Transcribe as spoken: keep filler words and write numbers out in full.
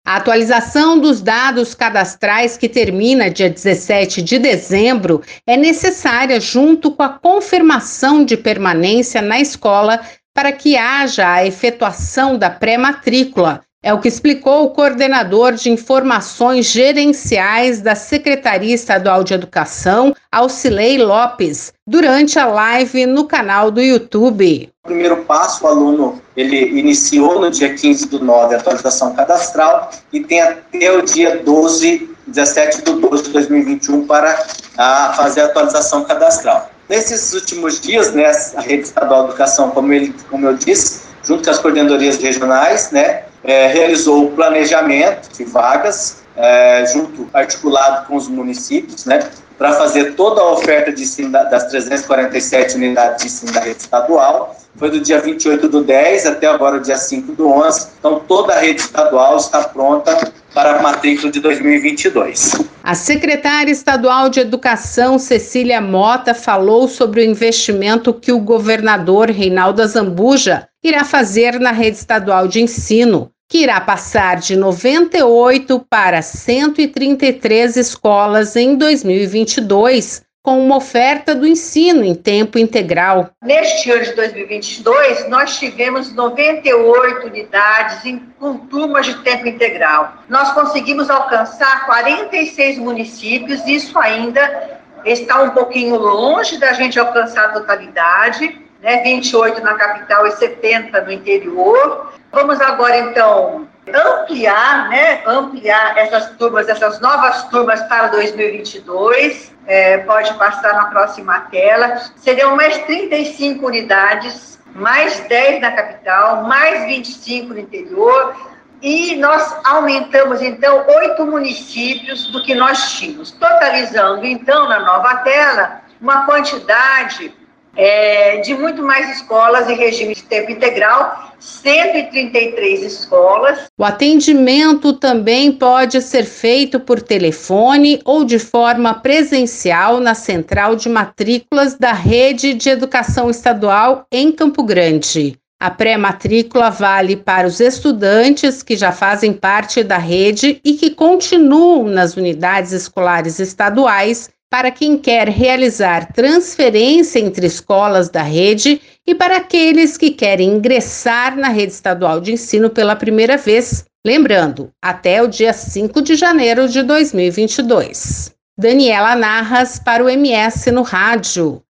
A atualização dos dados cadastrais, que termina dia dezessete de dezembro, é necessária junto com a confirmação de permanência na escola para que haja a efetuação da pré-matrícula. É o que explicou o coordenador de informações gerenciais da Secretaria Estadual de Educação, Alcilei Lopes, durante a live no canal do YouTube. O primeiro passo, o aluno ele iniciou no dia quinze do nove a atualização cadastral e tem até o dia doze, dezessete de doze de dois mil e vinte e um para a, fazer a atualização cadastral. Nesses últimos dias, né, a Rede Estadual de Educação, como, ele, como eu disse, junto com as coordenadorias regionais, né, é, realizou o planejamento de vagas, é, junto, articulado com os municípios, né, para fazer toda a oferta de ensino das trezentas e quarenta e sete unidades de ensino da rede estadual. Foi do dia vinte e oito do dez até agora o dia cinco do onze. Então, toda a rede estadual está pronta para a matrícula de dois mil e vinte e dois. A secretária estadual de Educação, Cecília Mota, falou sobre o investimento que o governador Reinaldo Azambuja irá fazer na rede estadual de ensino, que irá passar de noventa e oito para cento e trinta e três escolas em dois mil e vinte e dois, com uma oferta do ensino em tempo integral. Neste ano de dois mil e vinte e dois, nós tivemos noventa e oito unidades em, com turmas de tempo integral. Nós conseguimos alcançar quarenta e seis municípios, isso ainda está um pouquinho longe da gente alcançar a totalidade, né? vinte e oito na capital e setenta no interior. Vamos agora, então, ampliar, né? ampliar essas turmas, essas novas turmas para dois mil e vinte e dois. É, pode passar na próxima tela. Seriam mais trinta e cinco unidades, mais dez na capital, mais vinte e cinco no interior. E nós aumentamos, então, oito municípios do que nós tínhamos, totalizando, então, na nova tela, uma quantidade É, de muito mais escolas em regime de tempo integral, cento e trinta e três escolas. O atendimento também pode ser feito por telefone ou de forma presencial na Central de Matrículas da Rede de Educação Estadual em Campo Grande. A pré-matrícula vale para os estudantes que já fazem parte da rede e que continuam nas unidades escolares estaduais, para quem quer realizar transferência entre escolas da rede e para aqueles que querem ingressar na rede estadual de ensino pela primeira vez. Lembrando, até o dia cinco de janeiro de dois mil e vinte e dois. Daniela Narras para o M S no Rádio.